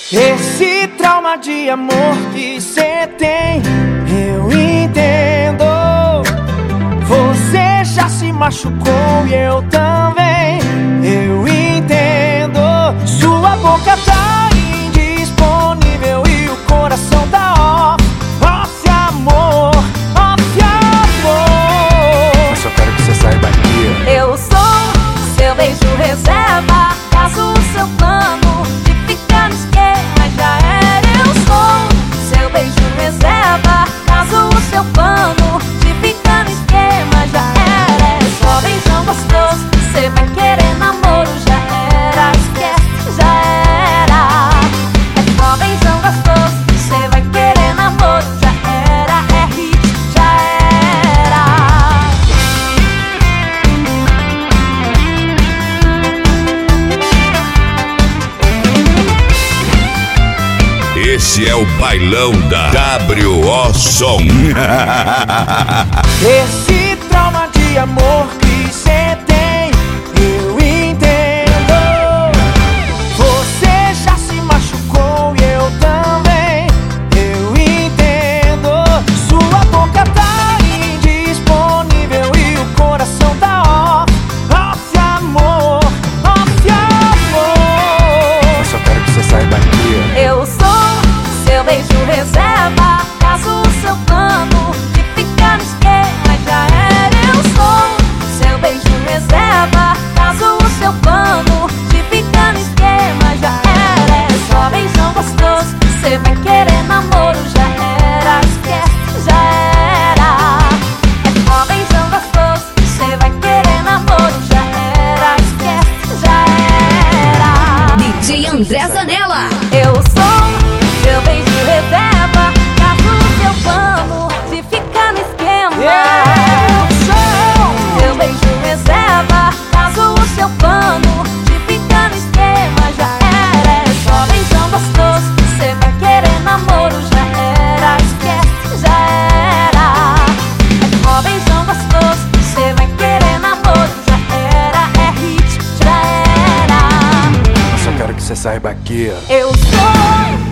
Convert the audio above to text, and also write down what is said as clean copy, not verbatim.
Esse trauma de amor que cê tem, eu entendo. Você já se machucou e eu também, eu entendo. Sua boca tá indisponível e o coração tá off. Off amor, off amor. Mas só quero que você saiba aqui. Eu sou seu beijo reserva, caso o seu plano de ficar no esquema já era. Eu sou seu beijo reserva, caso o seu plano de ficar no esquema já era. É só beijão gostoso, você vai querer namoro, já era. Esquece, já era. É só beijão gostoso, você vai querer namoro, já era. É hit, já era. Esse é o bailão da WO Som. Esse trauma de amor que cê tem, eu entendo. Você já se machucou e eu também, eu entendo. Sua boca tá indisponível e o coração tá off. Off amor, off amor. Mas só quero que você saiba aqui. Eu sou seu beijo reserva, caso o seu plano de ficar no esquema já era. Eu sou seu beijo reserva, caso o seu plano de ficar no esquema já era. É só beijão gostoso, você vai querer namoro, já era. Esquece, já era. É só beijão gostoso, você vai querer namoro, já era. Esquece, já era. DJ André Zanella. Eu sou seu beijo reserva, caso o seu plano de ficar no esquema. Seu beijo reserva, caso o seu plano de ficar no esquema já era. É só beijão gostoso, você vai querer namoro, já era. Esquece, já era. É só beijão gostoso, você vai querer namoro, já era. É hit, já era. Mas só quero que você saiba aqui. Eu sou